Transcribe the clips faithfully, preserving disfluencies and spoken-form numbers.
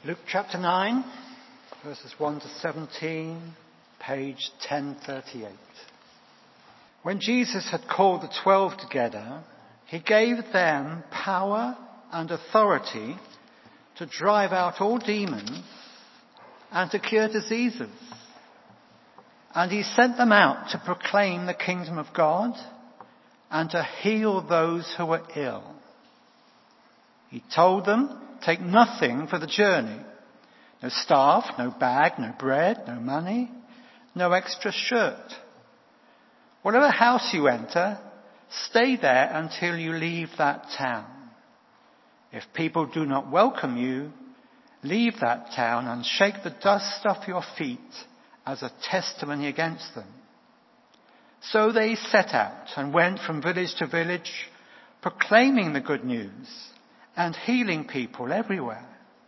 Luke chapter nine, verses one to seventeen, page ten thirty-eight. When Jesus had called the twelve together, he gave them power and authority to drive out all demons and to cure diseases. And he sent them out to proclaim the kingdom of God and to heal those who were ill. He told them, take nothing for the journey. No staff, no bag, no bread, no money, no extra shirt. Whatever house you enter, stay there until you leave that town. If people do not welcome you, leave that town and shake the dust off your feet as a testimony against them. So they set out and went from village to village, proclaiming the good news and healing people everywhere.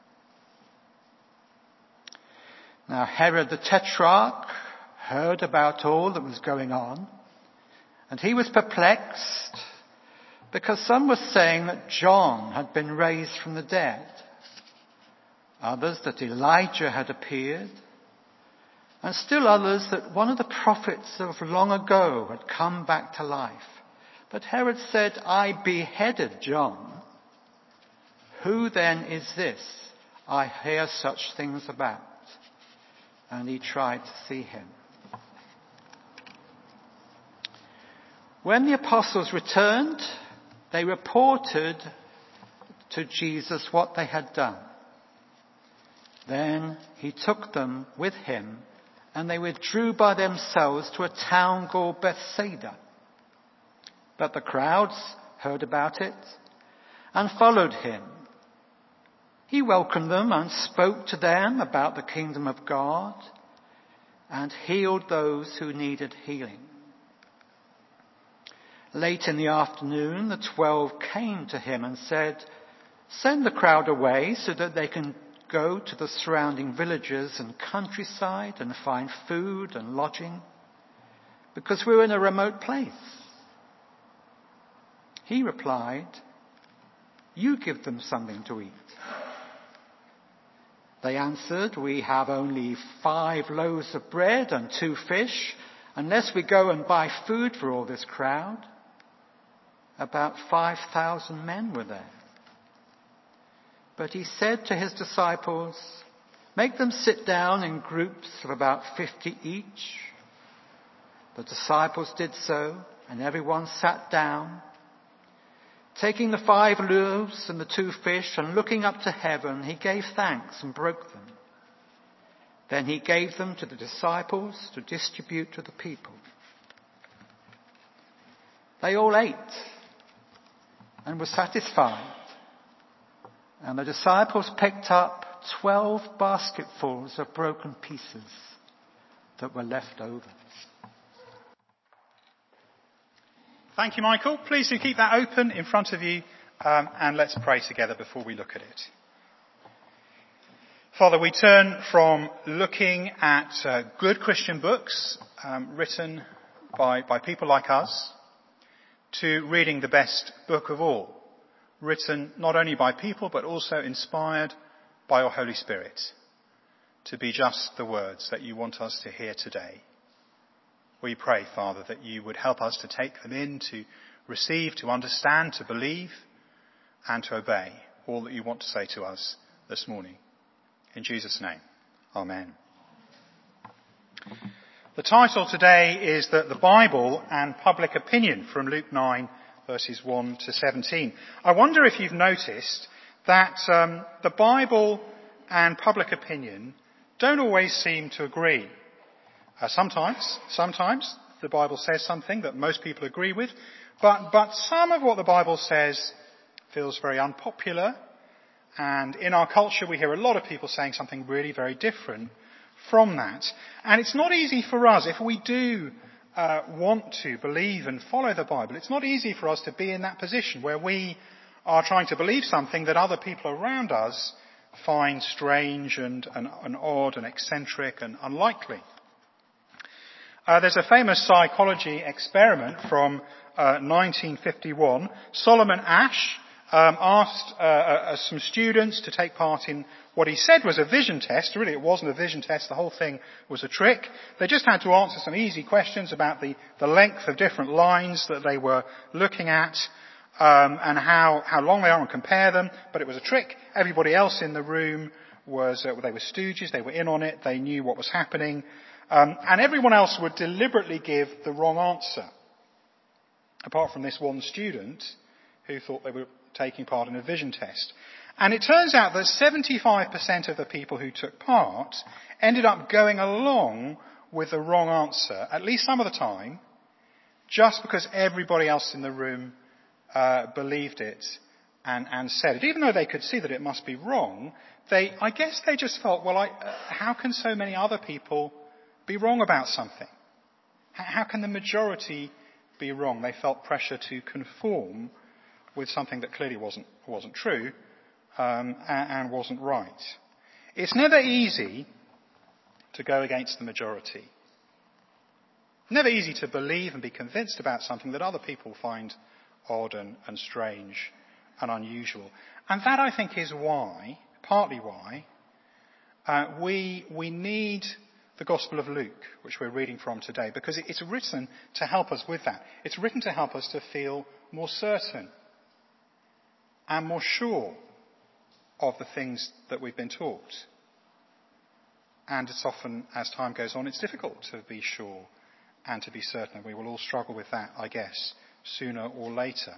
Now Herod the Tetrarch heard about all that was going on, and he was perplexed because some were saying that John had been raised from the dead, others that Elijah had appeared, and still others that one of the prophets of long ago had come back to life. But Herod said, I beheaded John. Who then is this I hear such things about? And he tried to see him. When the apostles returned, they reported to Jesus what they had done. Then he took them with him, and they withdrew by themselves to a town called Bethsaida. But the crowds heard about it and followed him. He welcomed them and spoke to them about the kingdom of God and healed those who needed healing. Late in the afternoon, the twelve came to him and said, send the crowd away so that they can go to the surrounding villages and countryside and find food and lodging, because we're in a remote place. He replied, you give them something to eat. They answered, we have only five loaves of bread and two fish, unless we go and buy food for all this crowd. About five thousand men were there. But he said to his disciples, make them sit down in groups of about fifty each. The disciples did so, and everyone sat down. Taking the five loaves and the two fish and looking up to heaven, he gave thanks and broke them. Then he gave them to the disciples to distribute to the people. They all ate and were satisfied. And the disciples picked up twelve basketfuls of broken pieces that were left over. Thank you, Michael. Please do keep that open in front of you, um, and let's pray together before we look at it. Father, we turn from looking at uh, good Christian books um, written by, by people like us to reading the best book of all, written not only by people but also inspired by your Holy Spirit, to be just the words that you want us to hear today. We pray, Father, that you would help us to take them in, to receive, to understand, to believe, and to obey all that you want to say to us this morning. In Jesus' name, amen. The title today is that the Bible and Public Opinion, from Luke nine, verses one to seventeen. I wonder if you've noticed that um, the Bible and public opinion don't always seem to agree. Uh, sometimes, sometimes the Bible says something that most people agree with, but, but some of what the Bible says feels very unpopular, and in our culture we hear a lot of people saying something really very different from that. And it's not easy for us, if we do uh, want to believe and follow the Bible, it's not easy for us to be in that position where we are trying to believe something that other people around us find strange and, and, and odd and eccentric and unlikely. Uh, there's a famous psychology experiment from uh, nineteen fifty-one. Solomon Asch um, asked uh, uh, some students to take part in what he said was a vision test. Really, it wasn't a vision test. The whole thing was a trick. They just had to answer some easy questions about the, the length of different lines that they were looking at, um, and how, how long they are, and compare them. But it was a trick. Everybody else in the room was, uh, they were stooges. They were in on it. They knew what was happening. Um, and everyone else would deliberately give the wrong answer, apart from this one student who thought they were taking part in a vision test. And it turns out that seventy-five percent of the people who took part ended up going along with the wrong answer, at least some of the time, just because everybody else in the room uh, believed it and, and said it. Even though they could see that it must be wrong, they, I guess they just felt, well, I, uh, how can so many other people be wrong about something? How can the majority be wrong? They felt pressure to conform with something that clearly wasn't wasn't true um, and, and wasn't right. It's never easy to go against the majority. Never easy to believe and be convinced about something that other people find odd and, and strange and unusual. And that, I think, is why, partly why, uh, we we need the Gospel of Luke, which we're reading from today, because it's written to help us with that. It's written to help us to feel more certain and more sure of the things that we've been taught. And it's often, as time goes on, it's difficult to be sure and to be certain. We will all struggle with that, I guess, sooner or later.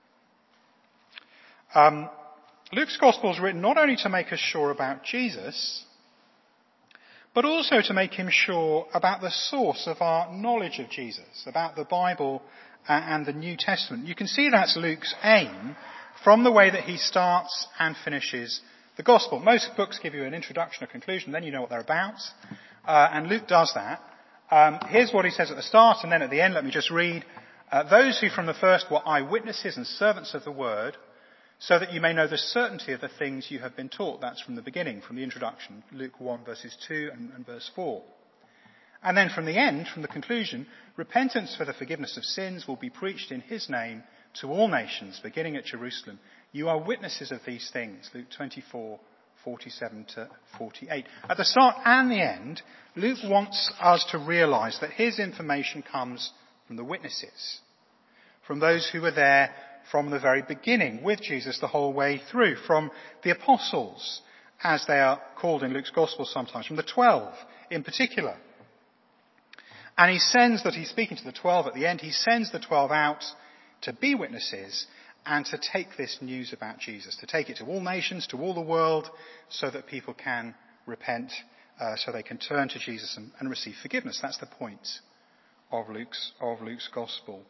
Um, Luke's Gospel is written not only to make us sure about Jesus, but also to make him sure about the source of our knowledge of Jesus, about the Bible and the New Testament. You can see that's Luke's aim from the way that he starts and finishes the Gospel. Most books give you an introduction, a conclusion, then you know what they're about. Uh, and Luke does that. Um, here's what he says at the start, and then at the end, let me just read. Uh, Those who from the first were eyewitnesses and servants of the word, so that you may know the certainty of the things you have been taught. That's from the beginning, from the introduction, Luke one, verses two and, and verse four. And then from the end, from the conclusion, repentance for the forgiveness of sins will be preached in his name to all nations, beginning at Jerusalem. You are witnesses of these things, Luke twenty-four, forty-seven to forty-eight. At the start and the end, Luke wants us to realise that his information comes from the witnesses, from those who were there from the very beginning with Jesus the whole way through, from the apostles, as they are called in Luke's Gospel sometimes, from the twelve in particular. And he sends that he's speaking to the twelve at the end, he sends the twelve out to be witnesses and to take this news about Jesus, to take it to all nations, to all the world, so that people can repent, uh, so they can turn to Jesus and, and receive forgiveness. That's the point of Luke's, of Luke's Gospel.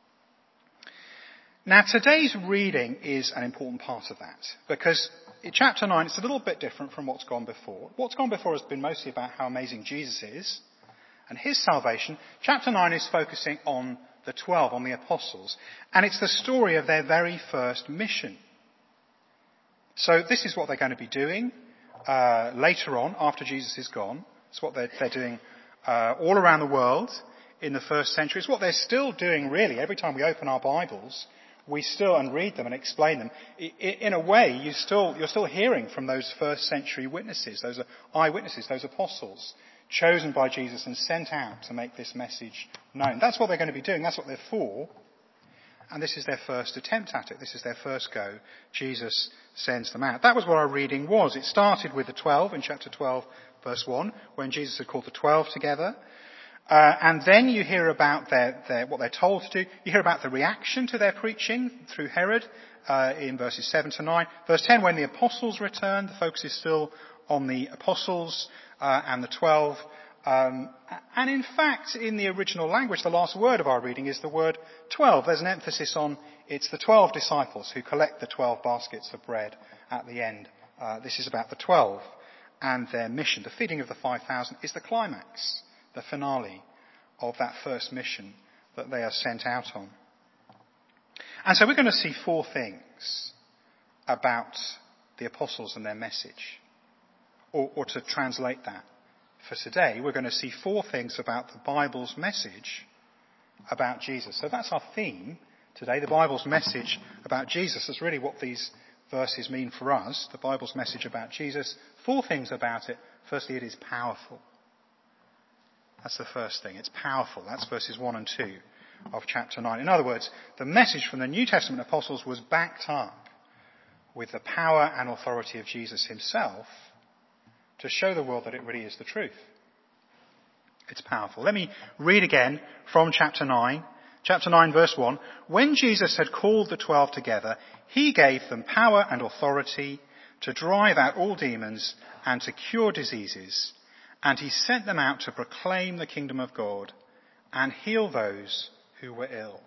Now, today's reading is an important part of that, because in chapter nine, it's a little bit different from what's gone before. What's gone before has been mostly about how amazing Jesus is and his salvation. Chapter nine is focusing on the twelve, on the apostles, and it's the story of their very first mission. So this is what they're going to be doing uh, later on, after Jesus is gone. It's what they're, they're doing uh, all around the world in the first century. It's what they're still doing, really. Every time we open our Bibles, we still and read them and explain them. In a way, you still, you're still hearing from those first century witnesses, those eyewitnesses, those apostles, chosen by Jesus and sent out to make this message known. That's what they're going to be doing. That's what they're for. And this is their first attempt at it. This is their first go. Jesus sends them out. That was what our reading was. It started with the twelve in chapter twelve, verse one, when Jesus had called the twelve together. Uh, and then you hear about their, their, what they're told to do. You hear about the reaction to their preaching through Herod uh, in verses seven to nine. Verse ten, when the apostles return, the focus is still on the apostles uh, and the twelve. Um, and in fact, in the original language, the last word of our reading is the word twelve. There's an emphasis on it's the twelve disciples who collect the twelve baskets of bread at the end. Uh, this is about the twelve and their mission. The feeding of the five thousand is the climax, the finale of that first mission that they are sent out on. And so we're going to see four things about the apostles and their message. Or, or to translate that for today, we're going to see four things about the Bible's message about Jesus. So that's our theme today. The Bible's message about Jesus is really what these verses mean for us. The Bible's message about Jesus. Four things about it. Firstly, it is powerful. That's the first thing. It's powerful. That's verses one and two of chapter nine. In other words, the message from the New Testament apostles was backed up with the power and authority of Jesus himself to show the world that it really is the truth. It's powerful. Let me read again from chapter nine. Chapter nine, verse one. When Jesus had called the twelve together, he gave them power and authority to drive out all demons and to cure diseases. And he sent them out to proclaim the kingdom of God and heal those who were ill.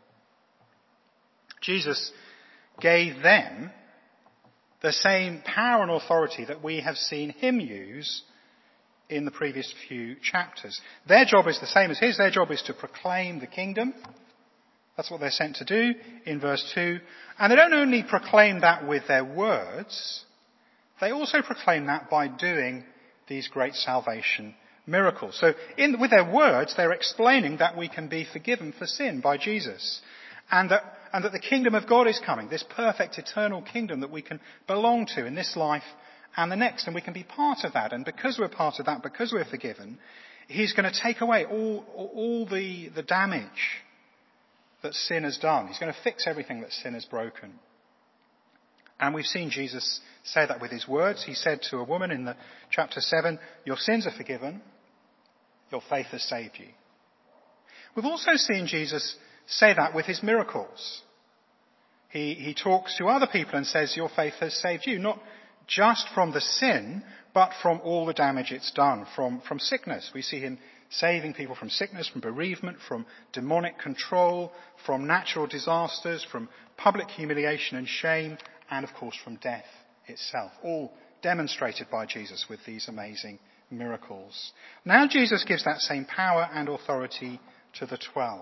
Jesus gave them the same power and authority that we have seen him use in the previous few chapters. Their job is the same as his. Their job is to proclaim the kingdom. That's what they're sent to do in verse two. And they don't only proclaim that with their words, they also proclaim that by doing these great salvation miracles. So in, with their words, they're explaining that we can be forgiven for sin by Jesus. And that, and that the kingdom of God is coming, this perfect eternal kingdom that we can belong to in this life and the next, and we can be part of that. And because we're part of that, because we're forgiven, he's going to take away all, all the, the damage that sin has done. He's going to fix everything that sin has broken. And we've seen Jesus say that with his words. He said to a woman in the chapter seven, your sins are forgiven, your faith has saved you. We've also seen Jesus say that with his miracles. He, he talks to other people and says, your faith has saved you, not just from the sin, but from all the damage it's done, from, from sickness. We see him saving people from sickness, from bereavement, from demonic control, from natural disasters, from public humiliation and shame, and of course from death itself. All demonstrated by Jesus with these amazing miracles. Now Jesus gives that same power and authority to the twelve.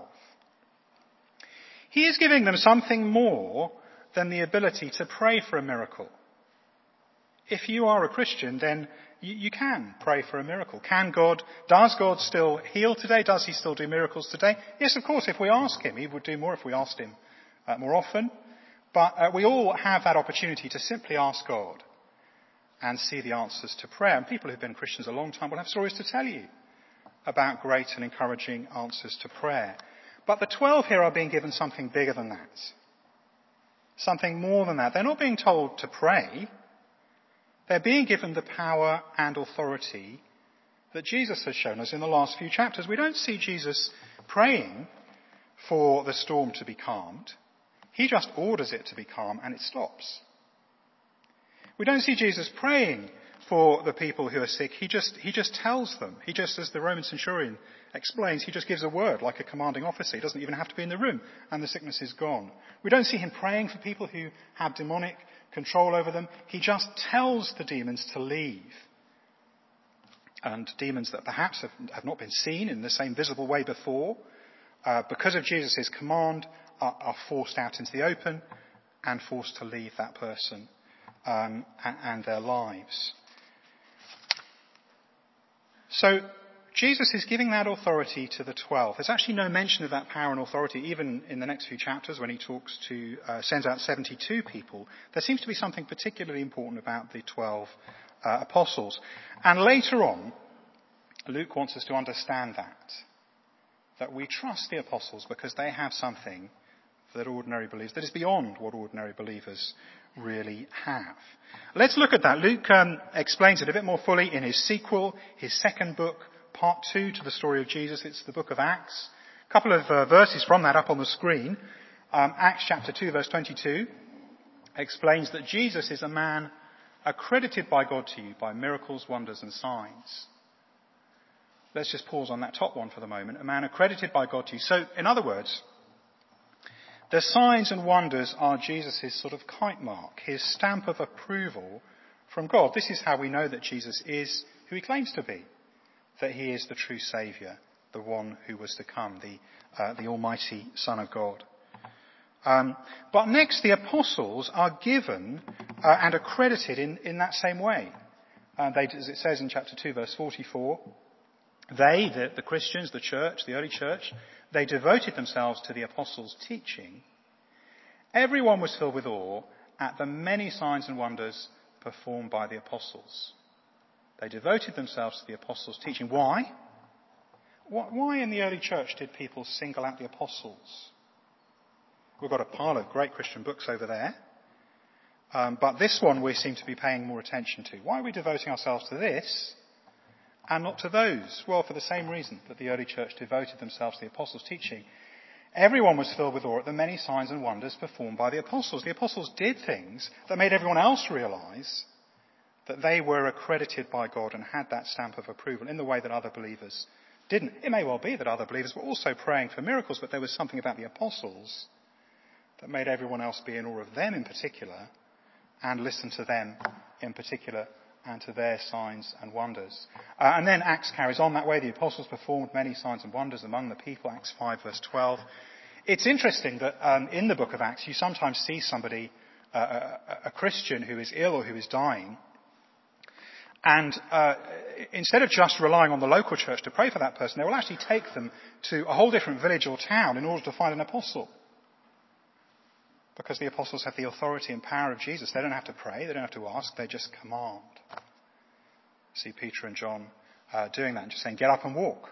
He is giving them something more than the ability to pray for a miracle. If you are a Christian, then you, you can pray for a miracle. Can God, does God still heal today? Does he still do miracles today? Yes, of course, if we ask him. He would do more if we asked him uh, more often. But uh, we all have that opportunity to simply ask God and see the answers to prayer. And people who've been Christians a long time will have stories to tell you about great and encouraging answers to prayer. But the twelve here are being given something bigger than that. Something more than that. They're not being told to pray. They're being given the power and authority that Jesus has shown us in the last few chapters. We don't see Jesus praying for the storm to be calmed. He just orders it to be calm and it stops. We don't see Jesus praying for the people who are sick. He just, he just tells them. He just, as the Roman centurion explains, he just gives a word like a commanding officer. He doesn't even have to be in the room and the sickness is gone. We don't see him praying for people who have demonic control over them. He just tells the demons to leave. And demons that perhaps have, have not been seen in the same visible way before, uh, because of Jesus' command, are, are forced out into the open and forced to leave that person um, and, and their lives. So Jesus is giving that authority to the twelve. There's actually no mention of that power and authority, even in the next few chapters when he talks to, uh, sends out seventy-two people. There seems to be something particularly important about the twelve uh, apostles. And later on, Luke wants us to understand that. That we trust the apostles because they have something that ordinary believers, that is beyond what ordinary believers really have. Let's look at that. Luke um, explains it a bit more fully in his sequel, his second book, part two to the story of Jesus. It's the book of Acts. A couple of uh, verses from that up on the screen. Um, Acts chapter two, verse twenty-two explains that Jesus is a man accredited by God to you by miracles, wonders and signs. Let's just pause on that top one for the moment. A man accredited by God to you. So, in other words, the signs and wonders are Jesus' sort of kite mark, his stamp of approval from God. This is how we know that Jesus is who he claims to be, that he is the true Saviour, the one who was to come, the, uh, the Almighty Son of God. Um, but next, the apostles are given uh, and accredited in, in that same way. Uh, they, as it says in chapter two, verse forty-four, they, the, the Christians, the church, the early church, they devoted themselves to the apostles' teaching Everyone was filled with awe at the many signs and wonders performed by the apostles. They devoted themselves to the apostles' teaching. Why? Why in the early church did people single out the apostles? We've got a pile of great Christian books over there. Um, but this one we seem to be paying more attention to. Why are we devoting ourselves to this and not to those? Well, for the same reason that the early church devoted themselves to the apostles' teaching. Everyone was filled with awe at the many signs and wonders performed by the apostles. The apostles did things that made everyone else realise that they were accredited by God and had that stamp of approval in the way that other believers didn't. It may well be that other believers were also praying for miracles, but there was something about the apostles that made everyone else be in awe of them in particular and listen to them in particular and to their signs and wonders. Uh, and then Acts carries on that way. The apostles performed many signs and wonders among the people, Acts five verse twelve. It's interesting that um, in the book of Acts you sometimes see somebody, uh, a, a Christian who is ill or who is dying, and uh, instead of just relying on the local church to pray for that person, they will actually take them to a whole different village or town in order to find an apostle. Because the apostles have the authority and power of Jesus. They don't have to pray, they don't have to ask, they just command. See Peter and John uh, doing that and just saying, get up and walk.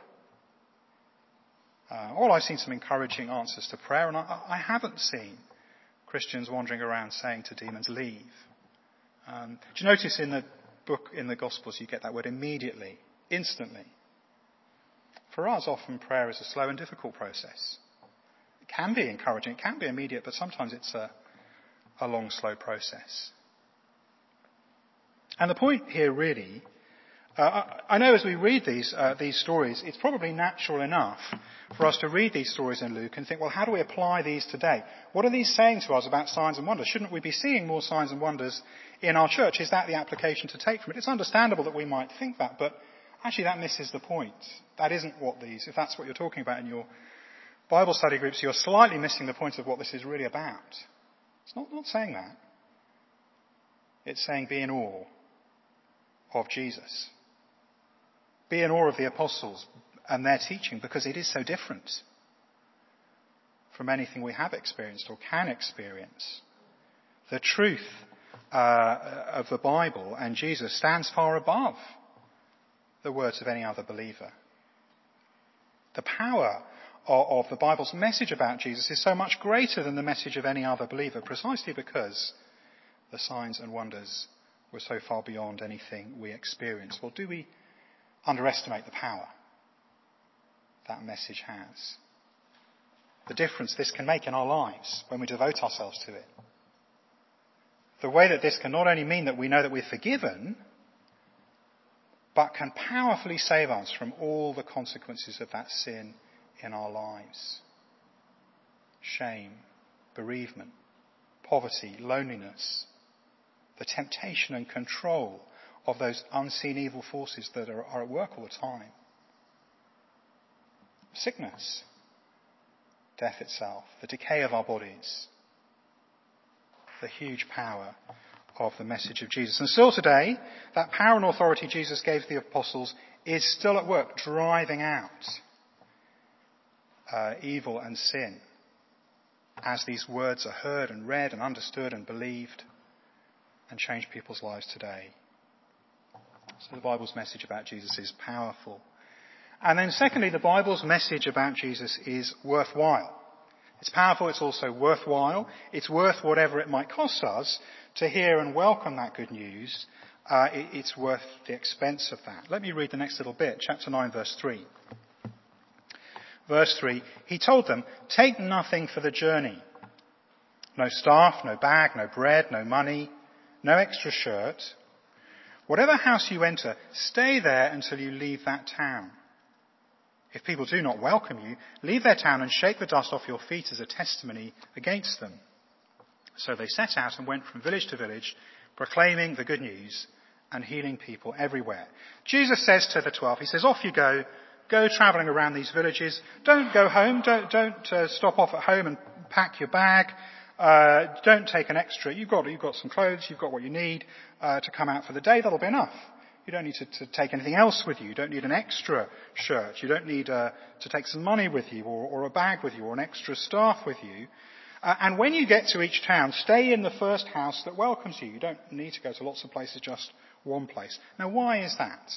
Uh, all I've seen some encouraging answers to prayer, and I, I haven't seen Christians wandering around saying to demons, leave. Um, do you notice in the book, in the Gospels, you get that word immediately, instantly? For us, often prayer is a slow and difficult process. It can be encouraging, it can be immediate, but sometimes it's a, a long, slow process. And the point here really, uh, I, I know as we read these, uh, these stories, it's probably natural enough for us to read these stories in Luke and think, well, how do we apply these today? What are these saying to us about signs and wonders? Shouldn't we be seeing more signs and wonders in our church? Is that the application to take from it? It's understandable that we might think that, but actually that misses the point. That isn't what these, if that's what you're talking about in your Bible study groups, you're slightly missing the point of what this is really about. It's not, not saying that. It's saying be in awe of Jesus. Be in awe of the apostles and their teaching, because it is so different from anything we have experienced or can experience. The truth uh, of the Bible and Jesus stands far above the words of any other believer. The power of the Bible's message about Jesus is so much greater than the message of any other believer, precisely because the signs and wonders were so far beyond anything we experience. Well, do we underestimate the power that message has? The difference this can make in our lives when we devote ourselves to it. The way that this can not only mean that we know that we're forgiven, but can powerfully save us from all the consequences of that sin in our lives. Shame, bereavement, poverty, loneliness, the temptation and control of those unseen evil forces that are, are at work all the time. Sickness, death itself, the decay of our bodies, the huge power of the message of Jesus. And still today, that power and authority Jesus gave the apostles is still at work, driving out Uh, evil and sin as these words are heard and read and understood and believed and change people's lives today. So the Bible's message about Jesus is powerful. And then secondly, the Bible's message about Jesus is worthwhile. It's powerful, it's also worthwhile. It's worth whatever it might cost us to hear and welcome that good news. Uh, it, it's worth the expense of that. Let me read the next little bit, chapter nine, verse three. Verse three, he told them, take nothing for the journey. No staff, no bag, no bread, no money, no extra shirt. Whatever house you enter, stay there until you leave that town. If people do not welcome you, leave their town and shake the dust off your feet as a testimony against them. So they set out and went from village to village, proclaiming the good news and healing people everywhere. Jesus says to the twelve, he says, off you go. Go travelling around these villages. Don't go home. Don't, don't uh, stop off at home and pack your bag. Uh, don't take an extra. You've got, you've got some clothes. You've got what you need uh, to come out for the day. That'll be enough. You don't need to, to take anything else with you. You don't need an extra shirt. You don't need uh, to take some money with you or, or a bag with you or an extra staff with you. Uh, and when you get to each town, stay in the first house that welcomes you. You don't need to go to lots of places, just one place. Now, why is that?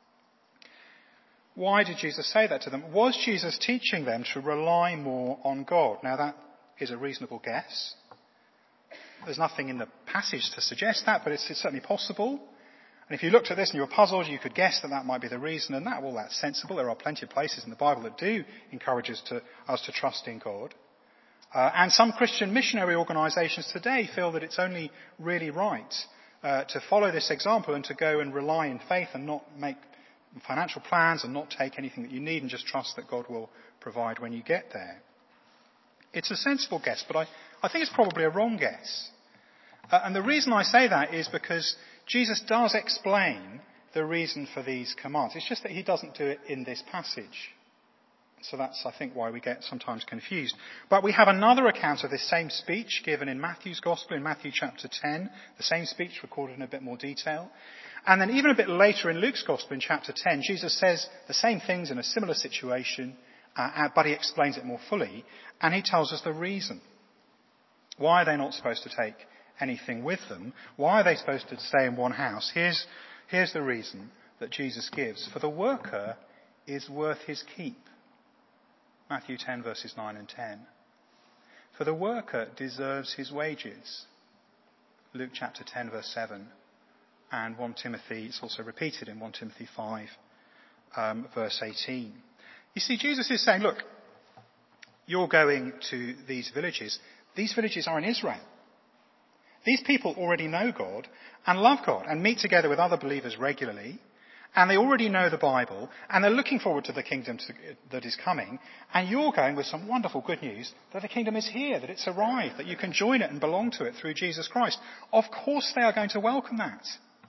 Why did Jesus say that to them? Was Jesus teaching them to rely more on God? Now, that is a reasonable guess. There's nothing in the passage to suggest that, but it's, it's certainly possible. And if you looked at this and you were puzzled, you could guess that that might be the reason, and that, well, that's sensible. There are plenty of places in the Bible that do encourage us to, us to trust in God. Uh, and some Christian missionary organisations today feel that it's only really right uh, to follow this example and to go and rely in faith and not make financial plans and not take anything that you need and just trust that God will provide when you get there. It's a sensible guess, but I, I think it's probably a wrong guess. Uh, and the reason I say that is because Jesus does explain the reason for these commands. It's just that he doesn't do it in this passage. So that's, I think, why we get sometimes confused. But we have another account of this same speech given in Matthew's Gospel, in Matthew chapter ten. The same speech recorded in a bit more detail. And then even a bit later in Luke's Gospel, in chapter ten, Jesus says the same things in a similar situation, uh, but he explains it more fully. And he tells us the reason. Why are they not supposed to take anything with them? Why are they supposed to stay in one house? Here's, here's the reason that Jesus gives. For the worker is worth his keep. Matthew ten, verses nine and ten. For the worker deserves his wages. Luke chapter ten, verse seven. And First Timothy, it's also repeated in First Timothy five, um, verse eighteen. You see, Jesus is saying, look, you're going to these villages. These villages are in Israel. These people already know God and love God and meet together with other believers regularly. And they already know the Bible, and they're looking forward to the kingdom to, that is coming. And you're going with some wonderful good news that the kingdom is here, that it's arrived, that you can join it and belong to it through Jesus Christ. Of course they are going to welcome that.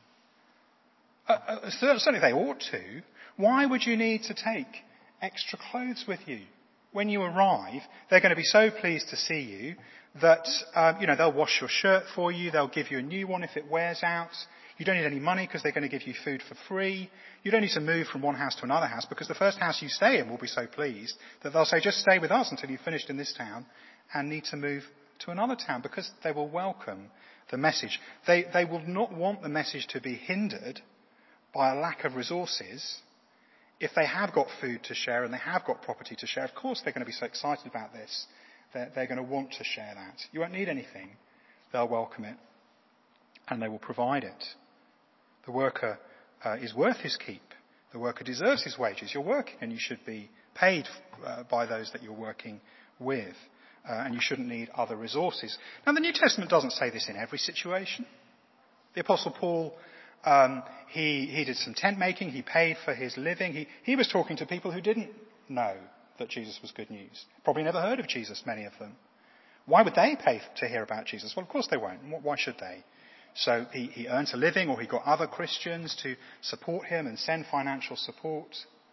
Uh, uh, certainly they ought to. Why would you need to take extra clothes with you? When you arrive, they're going to be so pleased to see you that, um, you know, they'll wash your shirt for you, they'll give you a new one if it wears out. You don't need any money because they're going to give you food for free. You don't need to move from one house to another house because the first house you stay in will be so pleased that they'll say, just stay with us until you've finished in this town and need to move to another town because they will welcome the message. They, they will not want the message to be hindered by a lack of resources. If they have got food to share and they have got property to share, of course they're going to be so excited about this. They're, they're going to want to share that. You won't need anything. They'll welcome it and they will provide it. The worker uh, is worth his keep. The worker deserves his wages. You're working and you should be paid uh, by those that you're working with. Uh, and you shouldn't need other resources. Now the New Testament doesn't say this in every situation. The Apostle Paul, um, he, he did some tent making. He paid for his living. He, he was talking to people who didn't know that Jesus was good news. Probably never heard of Jesus, many of them. Why would they pay to hear about Jesus? Well, of course they won't. Why should they? So he, he earns a living, or he got other Christians to support him and send financial support.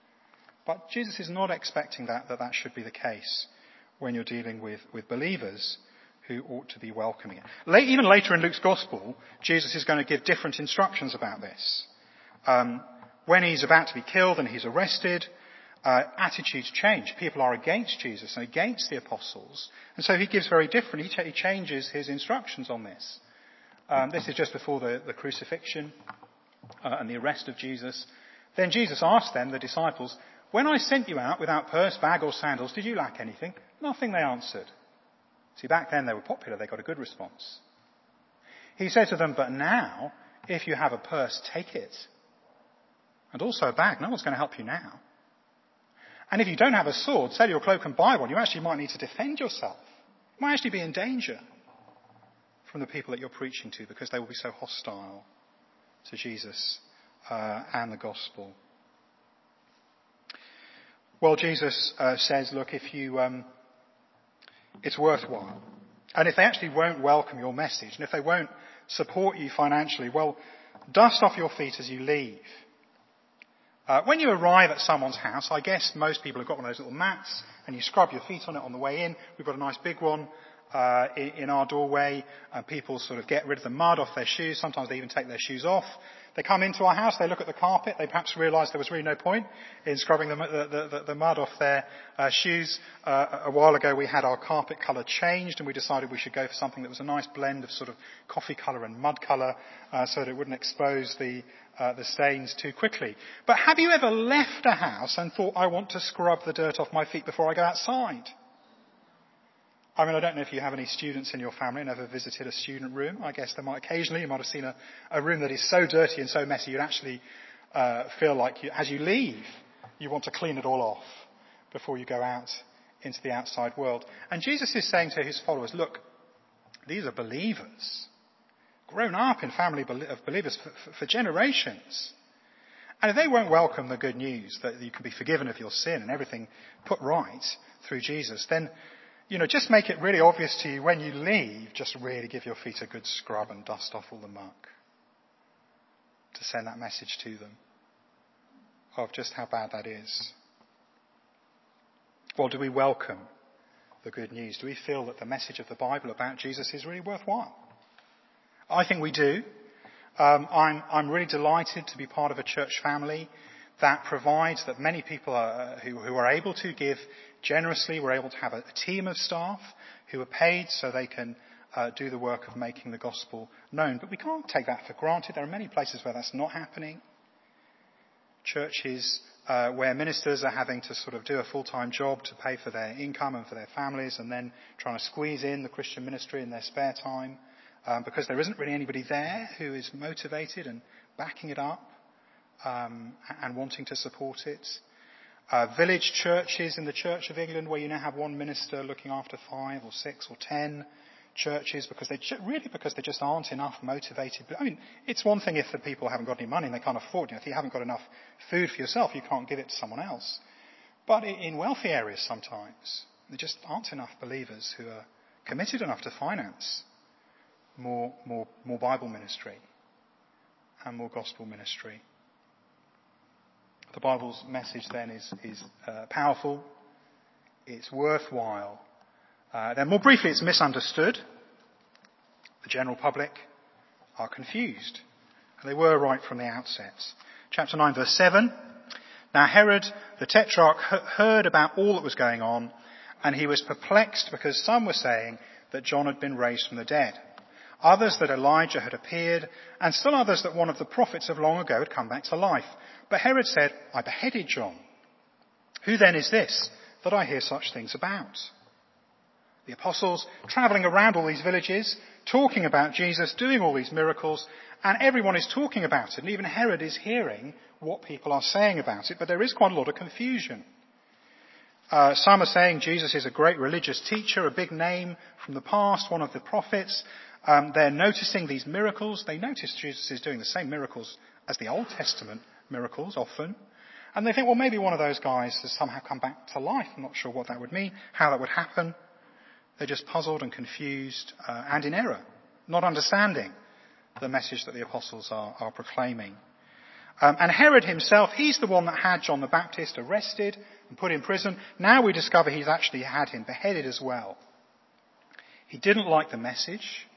But Jesus is not expecting that, that that should be the case when you're dealing with, with believers who ought to be welcoming it. Late, even later in Luke's Gospel, Jesus is going to give different instructions about this. Um, when he's about to be killed and he's arrested, uh, attitudes change. People are against Jesus and against the apostles. And so he gives very different, he, ch- he changes his instructions on this. Um, this is just before the, the crucifixion uh, and the arrest of Jesus. Then Jesus asked them, the disciples, when I sent you out without purse, bag or sandals, did you lack anything? Nothing, they answered. See, back then they were popular. They got a good response. He said to them, but now, if you have a purse, take it. And also a bag. No one's going to help you now. And if you don't have a sword, sell your cloak and buy one. You actually might need to defend yourself. You might actually be in danger from the people that you're preaching to because they will be so hostile to Jesus uh, and the gospel. Well, Jesus uh, says, look, if you, um, it's worthwhile. And if they actually won't welcome your message, and if they won't support you financially, well, dust off your feet as you leave. Uh, when you arrive at someone's house, I guess most people have got one of those little mats, and you scrub your feet on it on the way in. We've got a nice big one. uh, in, in our doorway, and people sort of get rid of the mud off their shoes. Sometimes they even take their shoes off. They come into our house, they look at the carpet, they perhaps realise there was really no point in scrubbing the, the, the, the mud off their uh, shoes. Uh, a while ago we had our carpet colour changed, and we decided we should go for something that was a nice blend of sort of coffee colour and mud colour, uh, so that it wouldn't expose the, uh, the stains too quickly. But have you ever left a house and thought, I want to scrub the dirt off my feet before I go outside? I mean, I don't know if you have any students in your family and ever visited a student room. I guess there might occasionally, you might have seen a, a room that is so dirty and so messy, you'd actually uh, feel like you, as you leave, you want to clean it all off before you go out into the outside world. And Jesus is saying to his followers, look, these are believers, grown up in family of believers for, for, for generations. And if they won't welcome the good news that you can be forgiven of your sin and everything put right through Jesus, then you know, just make it really obvious to you when you leave, just really give your feet a good scrub and dust off all the muck to send that message to them of just how bad that is. Well, do we welcome the good news? Do we feel that the message of the Bible about Jesus is really worthwhile? I think we do. Um, I'm, I'm really delighted to be part of a church family that provides that many people are, who, who are able to give generously. We're able to have a, a team of staff who are paid so they can uh, do the work of making the gospel known. But we can't take that for granted. There are many places where that's not happening. Churches uh, where ministers are having to sort of do a full-time job to pay for their income and for their families, and then trying to squeeze in the Christian ministry in their spare time um, because there isn't really anybody there who is motivated and backing it up. Um, and wanting to support it. Uh, village churches in the Church of England where you now have one minister looking after five or six or ten churches because they ju- really because there just aren't enough motivated. I mean, it's one thing if the people haven't got any money and they can't afford it. If you haven't got enough food for yourself, you can't give it to someone else. But in wealthy areas sometimes, there just aren't enough believers who are committed enough to finance more, more, more Bible ministry and more gospel ministry. The Bible's message then is, is uh, powerful, it's worthwhile. Uh, then more briefly, it's misunderstood. The general public are confused. And they were right from the outset. Chapter nine, verse seven. Now Herod the Tetrarch heard about all that was going on, and he was perplexed because some were saying that John had been raised from the dead, others that Elijah had appeared, and still others that one of the prophets of long ago had come back to life. But Herod said, I beheaded John. Who then is this that I hear such things about? The apostles travelling around all these villages, talking about Jesus, doing all these miracles, and everyone is talking about it. And even Herod is hearing what people are saying about it, but there is quite a lot of confusion. Uh, some are saying Jesus is a great religious teacher, a big name from the past, one of the prophets. Um, they're noticing these miracles. They notice Jesus is doing the same miracles as the Old Testament miracles often. And they think, well, maybe one of those guys has somehow come back to life. I'm not sure what that would mean, how that would happen. They're just puzzled and confused uh, and in error, not understanding the message that the apostles are, are proclaiming. Um, and Herod himself, he's the one that had John the Baptist arrested and put in prison. Now we discover he's actually had him beheaded as well. He didn't like the message,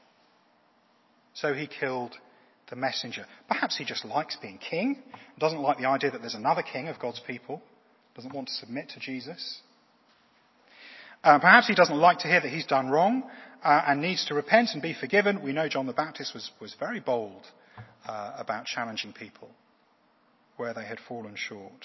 so he killed the messenger. Perhaps he just likes being king, doesn't like the idea that there's another king of God's people, doesn't want to submit to Jesus. Uh, perhaps he doesn't like to hear that he's done wrong uh, and needs to repent and be forgiven. We know John the Baptist was, was very bold uh, about challenging people where they had fallen short.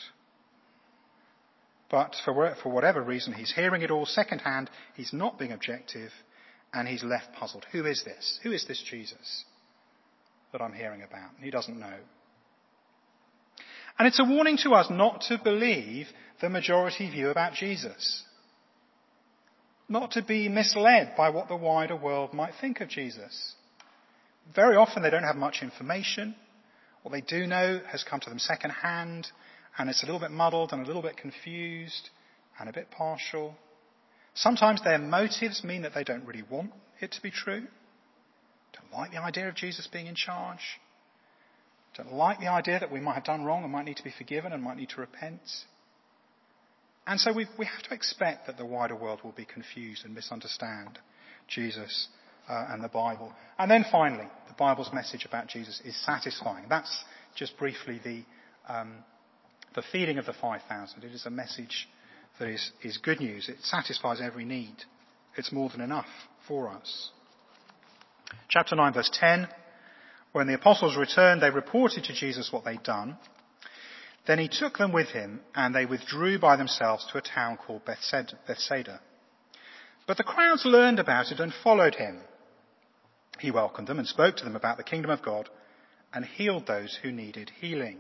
But for, for whatever reason, he's hearing it all secondhand, he's not being objective, and he's left puzzled. Who is this? Who is this Jesus that I'm hearing about? He doesn't know. And it's a warning to us not to believe the majority view about Jesus. Not to be misled by what the wider world might think of Jesus. Very often they don't have much information. What they do know has come to them second hand, and it's a little bit muddled and a little bit confused and a bit partial. Sometimes their motives mean that they don't really want it to be true. Don't like the idea of Jesus being in charge. Don't like the idea that we might have done wrong and might need to be forgiven and might need to repent. And so we we have to expect that the wider world will be confused and misunderstand Jesus uh, and the Bible. And then finally, the Bible's message about Jesus is satisfying. That's just briefly the um, the feeding of the five thousand. It is a message that is, is good news. It satisfies every need. It's more than enough for us. Chapter nine, verse ten. When the apostles returned, they reported to Jesus what they'd done. Then he took them with him, and they withdrew by themselves to a town called Bethsaida. But the crowds learned about it and followed him. He welcomed them and spoke to them about the kingdom of God and healed those who needed healing.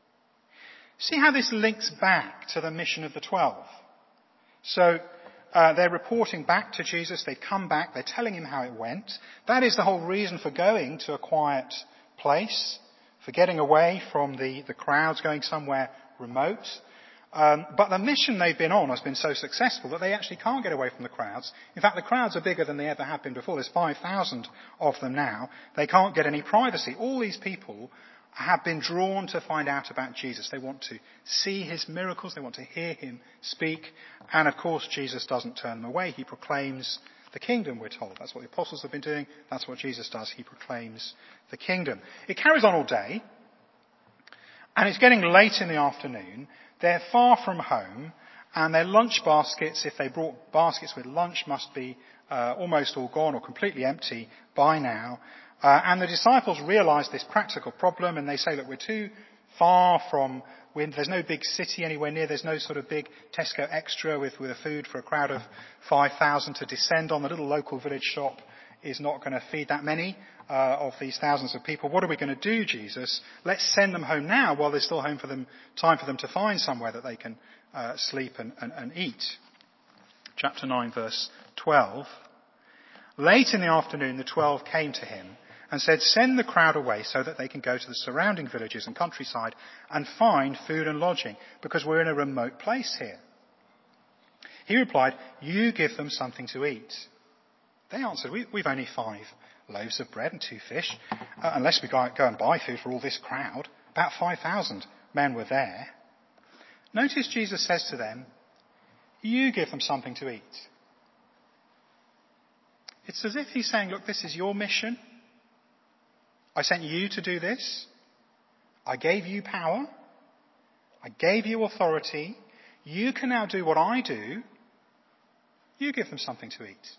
See how this links back to the mission of the twelve. So uh, they're reporting back to Jesus. They come back. They're telling him how it went. That is the whole reason for going to a quiet place, for getting away from the, the crowds, going somewhere remote. Um, but the mission they've been on has been so successful that they actually can't get away from the crowds. In fact, the crowds are bigger than they ever have been before. There's five thousand of them now. They can't get any privacy. All these people have been drawn to find out about Jesus. They want to see his miracles. They want to hear him speak. And of course, Jesus doesn't turn them away. He proclaims the kingdom, we're told. That's what the apostles have been doing. That's what Jesus does. He proclaims the kingdom. It carries on all day. And it's getting late in the afternoon. They're far from home. And their lunch baskets, if they brought baskets with lunch, must be uh, almost all gone or completely empty by now. Uh, and the disciples realise this practical problem, and they say that we're too far from, there's no big city anywhere near, there's no sort of big Tesco Extra with, with a food for a crowd of five thousand to descend on. The little local village shop is not going to feed that many uh, of these thousands of people. What are we going to do, Jesus? Let's send them home now while there's still home for them, time for them to find somewhere that they can uh, sleep and, and, and eat. Chapter nine, verse twelve. Late in the afternoon, the twelve came to him and said, "Send the crowd away so that they can go to the surrounding villages and countryside and find food and lodging, because we're in a remote place here." He replied, "You give them something to eat." They answered, we, "We've only five loaves of bread and two fish, uh, unless we go, go and buy food for all this crowd." About five thousand men were there. Notice Jesus says to them, "You give them something to eat." It's as if he's saying, look, this is your mission. I sent you to do this. I gave you power. I gave you authority. You can now do what I do. You give them something to eat.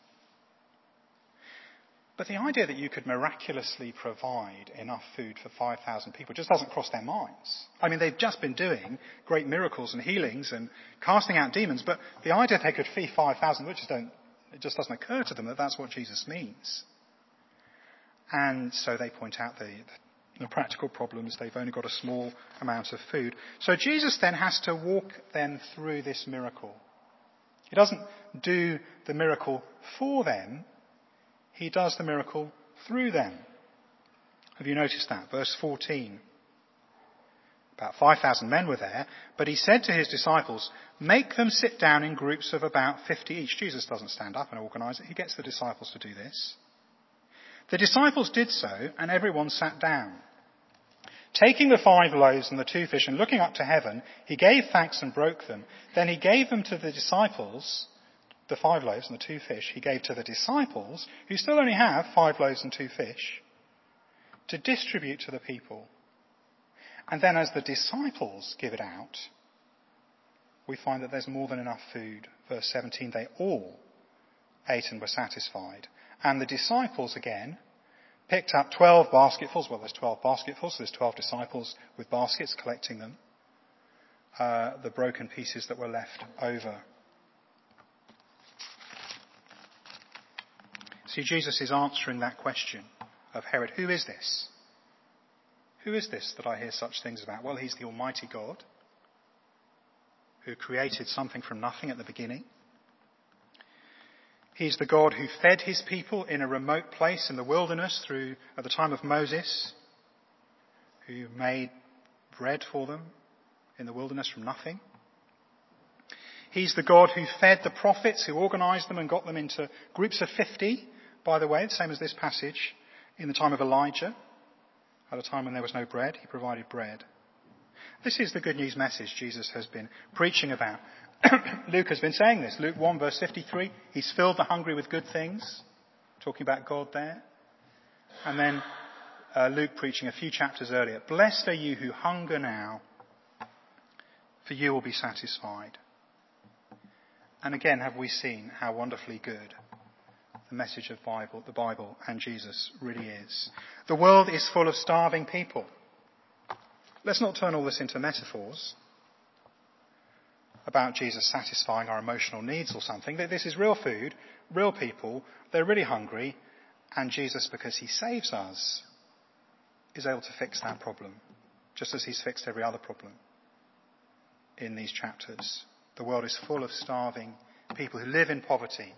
But the idea that you could miraculously provide enough food for five thousand people just doesn't cross their minds. I mean, they've just been doing great miracles and healings and casting out demons, but the idea they could feed five thousand, which just don't, it just doesn't occur to them that that's what Jesus means. And so they point out the, the practical problems. They've only got a small amount of food. So Jesus then has to walk them through this miracle. He doesn't do the miracle for them. He does the miracle through them. Have you noticed that? Verse fourteen. About five thousand men were there, but he said to his disciples, "Make them sit down in groups of about fifty each." Jesus doesn't stand up and organise it. He gets the disciples to do this. The disciples did so, and everyone sat down. Taking the five loaves and the two fish and looking up to heaven, he gave thanks and broke them. Then he gave them to the disciples, the five loaves and the two fish, he gave to the disciples, who still only have five loaves and two fish, to distribute to the people. And then as the disciples give it out, we find that there's more than enough food. Verse seventeen, they all ate and were satisfied. And the disciples, again, picked up twelve basketfuls. Well, there's twelve basketfuls, so there's twelve disciples with baskets collecting them. Uh, the broken pieces that were left over. See, Jesus is answering that question of Herod. Who is this? Who is this that I hear such things about? Well, he's the Almighty God who created something from nothing at the beginning. He's the God who fed his people in a remote place in the wilderness through at the time of Moses, who made bread for them in the wilderness from nothing. He's the God who fed the prophets, who organised them and got them into groups of fifty, by the way, the same as this passage, in the time of Elijah. At a time when there was no bread, he provided bread. This is the good news message Jesus has been preaching about. Luke has been saying this. Luke one verse fifty-three, he's filled the hungry with good things. talking about God there. And then uh, Luke preaching a few chapters earlier, blessed are you who hunger now, for you will be satisfied. And again, have we seen how wonderfully good the message of Bible, the Bible and Jesus really is. The world is full of starving people. Let's not turn all this into metaphors about Jesus satisfying our emotional needs or something. This is real food, real people. They're really hungry. And Jesus, because he saves us, is able to fix that problem, just as he's fixed every other problem in these chapters. The world is full of starving people who live in poverty,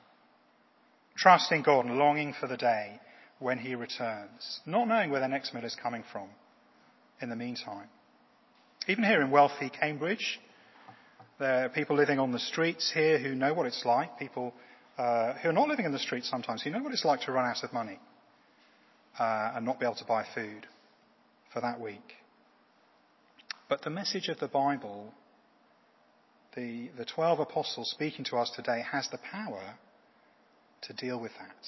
trusting God and longing for the day when he returns, not knowing where their next meal is coming from in the meantime. Even here in wealthy Cambridge, there are people living on the streets here who know what it's like, people uh, who are not living in the streets sometimes, who know what it's like to run out of money uh, and not be able to buy food for that week. But the message of the Bible, the, the twelve apostles speaking to us today, has the power to deal with that,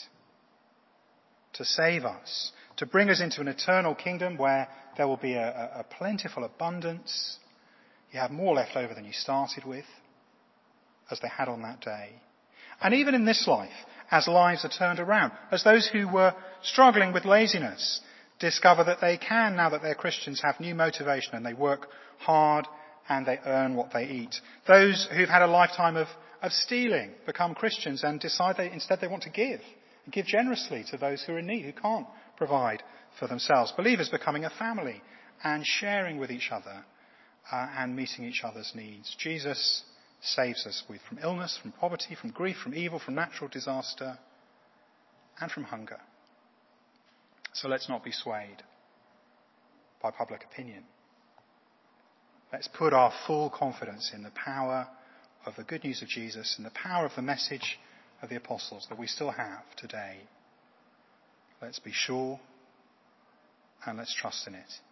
to save us, to bring us into an eternal kingdom where there will be a, a, a plentiful abundance. You have more left over than you started with, as they had on that day. And even in this life, as lives are turned around, as those who were struggling with laziness discover that they can, now that they're Christians, have new motivation and they work hard and they earn what they eat. Those who've had a lifetime of, of stealing become Christians and decide they instead they want to give, and give generously to those who are in need, who can't provide for themselves. Believers becoming a family and sharing with each other uh, and meeting each other's needs. Jesus saves us with, from illness, from poverty, from grief, from evil, from natural disaster, and from hunger. So let's not be swayed by public opinion. Let's put our full confidence in the power of the good news of Jesus and the power of the message of the apostles that we still have today. Let's be sure and let's trust in it.